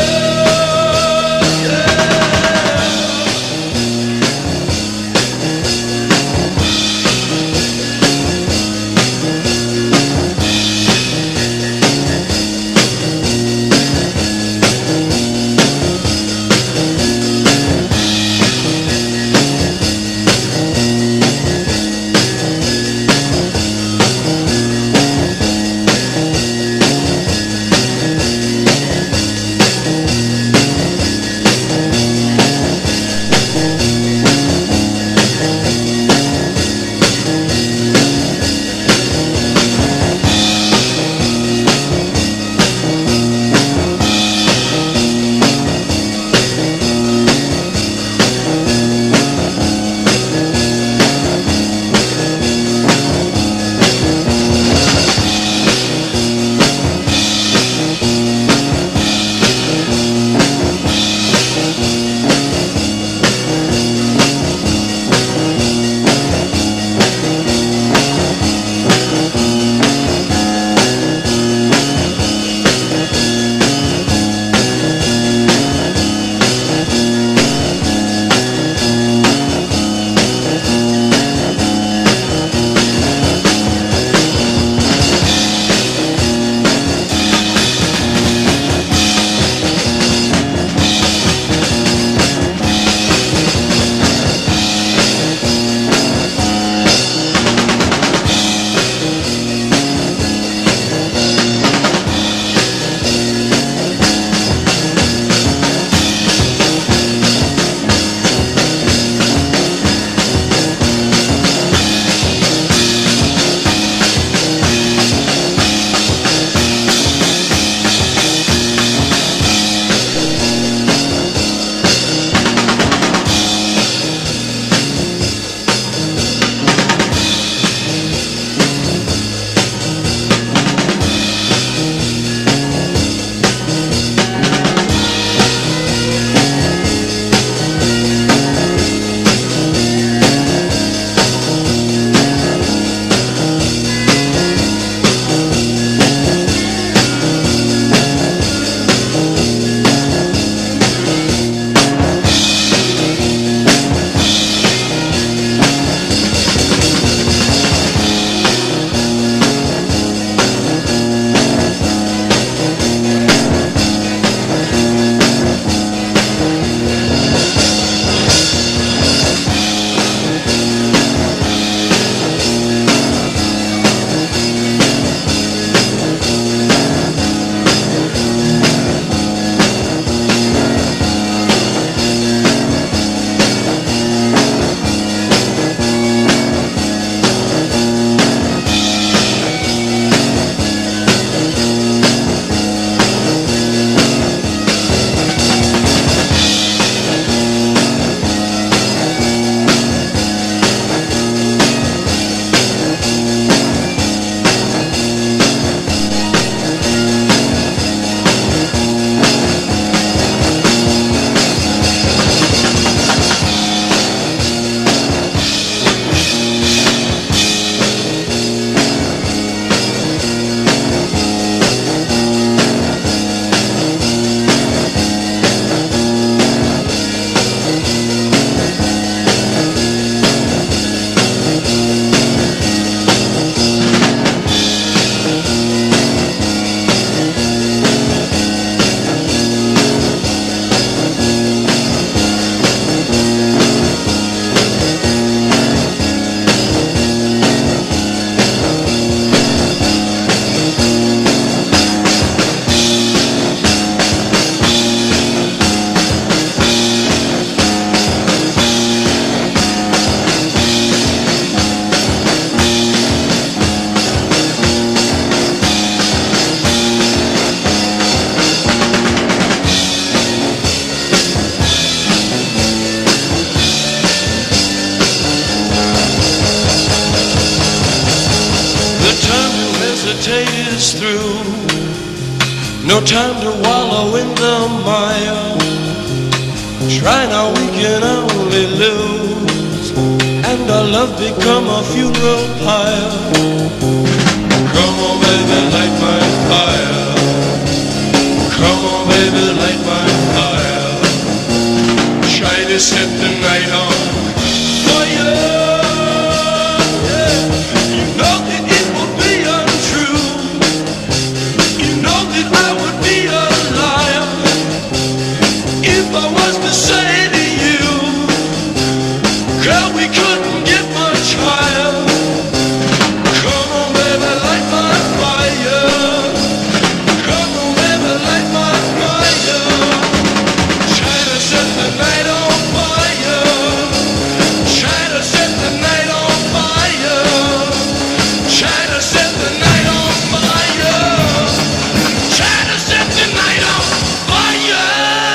No time to wallow in the mire. Try now, we can only lose, and our love become a funeral pyre. Come on, baby, light my fire. Come on, baby, light my fire. Try to set the night on fire. Yeah. You know that it will be untrue. You know that I would be a liar if I was to say to you, girl, we couldn't get much higher. Come on, baby, light my fire. Come on, baby, light my fire. Try to set the night on fire. Try to set the night on fire. Try to set the night on fire. Try to set the night on fire.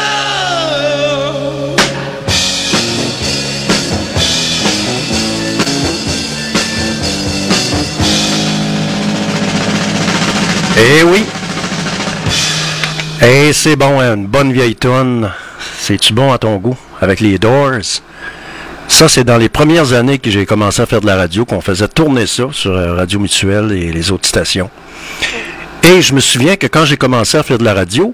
Eh oui. Eh, c'est bon, hein, une bonne vieille toune. C'est-tu bon à ton goût? Avec les Doors. Ça, c'est dans les premières années que j'ai commencé à faire de la radio, qu'on faisait tourner ça sur Radio Mutuelle et les autres stations. Et je me souviens que quand j'ai commencé à faire de la radio,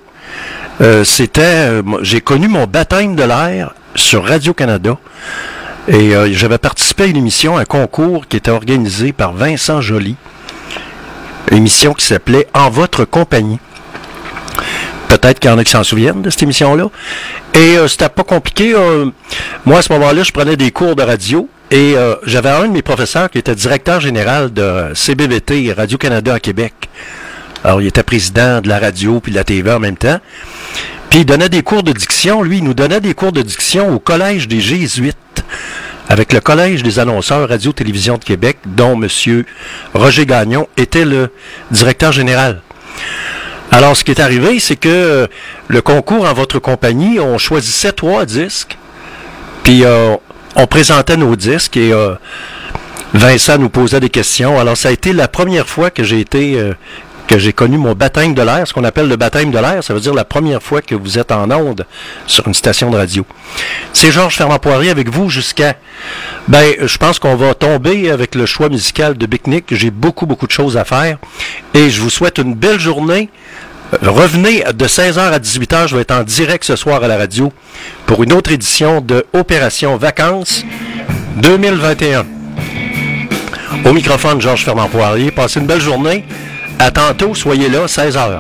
j'ai connu mon baptême de l'air sur Radio-Canada. Et j'avais participé à une émission, un concours qui était organisé par Vincent Joly. Une émission qui s'appelait « En votre compagnie ». Peut-être qu'il y en a qui s'en souviennent de cette émission-là. Et c'était pas compliqué. Moi, à ce moment-là, je prenais des cours de radio et j'avais un de mes professeurs qui était directeur général de CBBT, Radio-Canada à Québec. Alors, il était président de la radio puis de la TV en même temps. Puis, il donnait des cours de diction. Lui, il nous donnait des cours de diction au Collège des Jésuites, avec le Collège des annonceurs Radio-Télévision de Québec, dont M. Roger Gagnon était le directeur général. Alors, ce qui est arrivé, c'est que le concours En votre compagnie, on choisissait 3 disques, puis on présentait nos disques et Vincent nous posait des questions. Alors, ça a été la première fois que j'ai connu mon baptême de l'air. Ce qu'on appelle le baptême de l'air, ça veut dire la première fois que vous êtes en onde sur une station de radio. C'est Georges Fernand-Poirier avec vous jusqu'à... je pense qu'on va tomber avec le choix musical de Bicnic. J'ai beaucoup de choses à faire. Et je vous souhaite une belle journée. Revenez de 16h à 18h. Je vais être en direct ce soir à la radio pour une autre édition de Opération Vacances 2021. Au microphone, Georges Fernand-Poirier. Passez une belle journée. À tantôt, soyez là, 16h.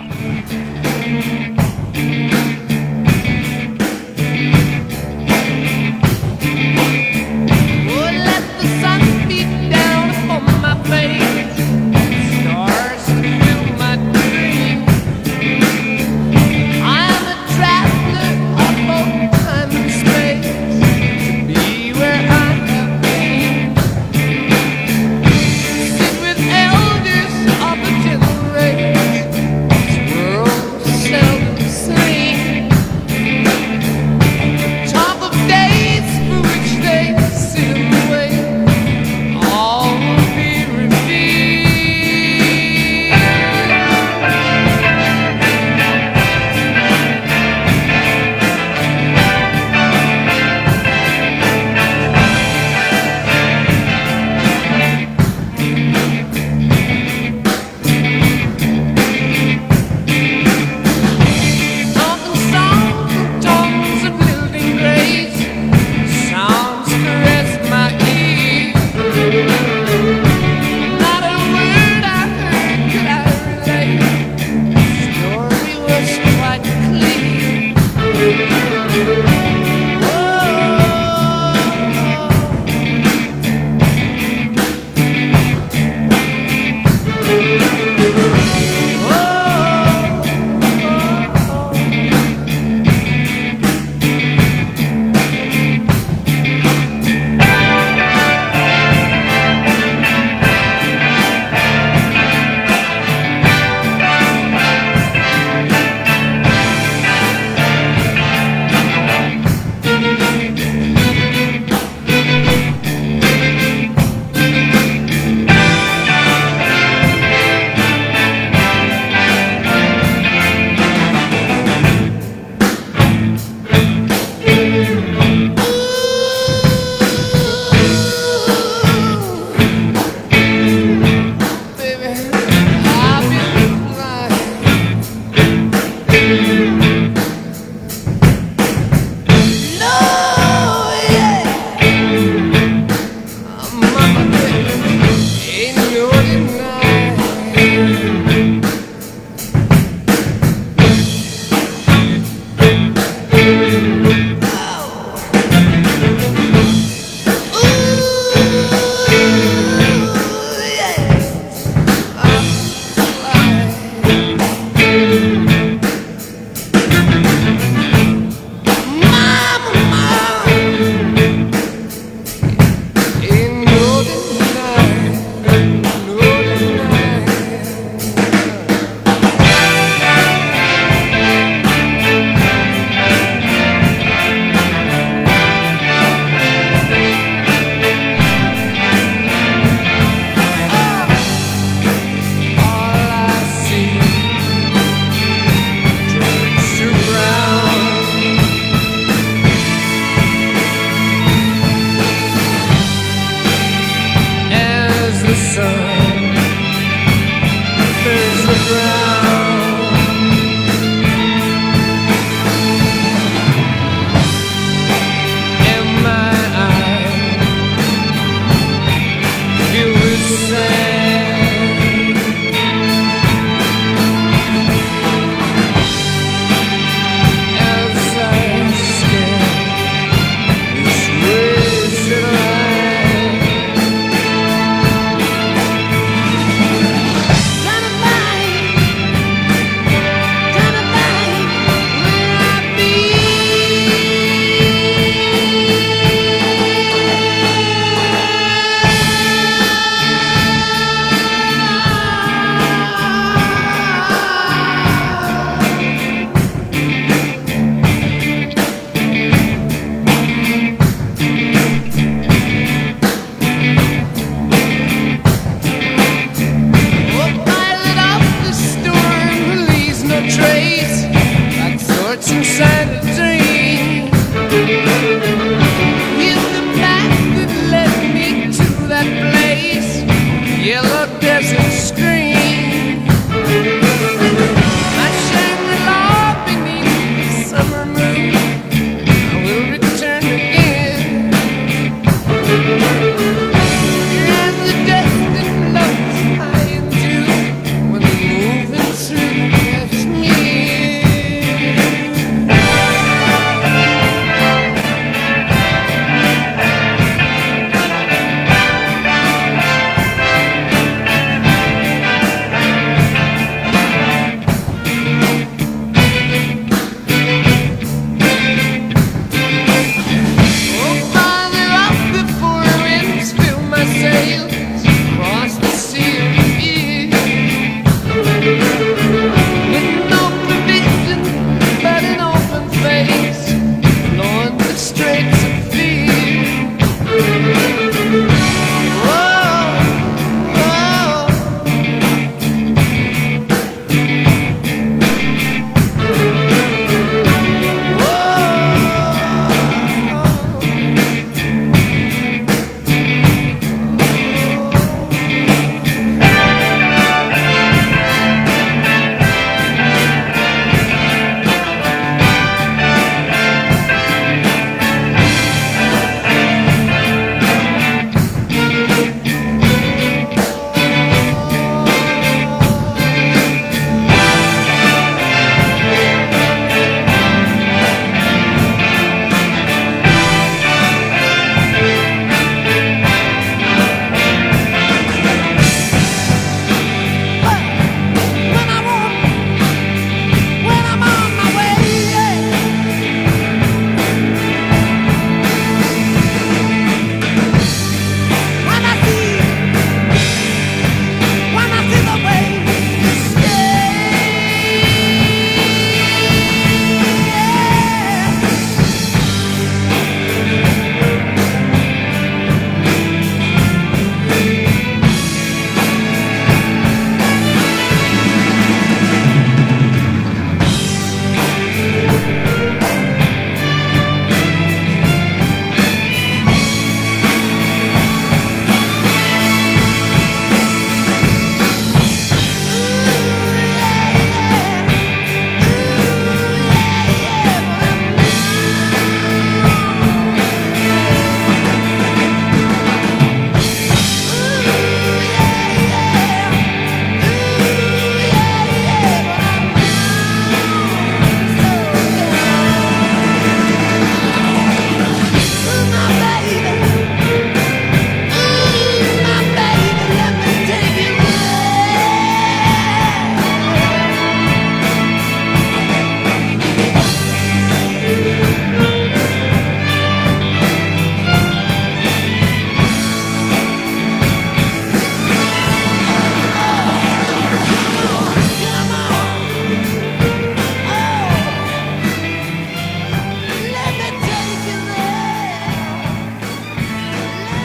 World strict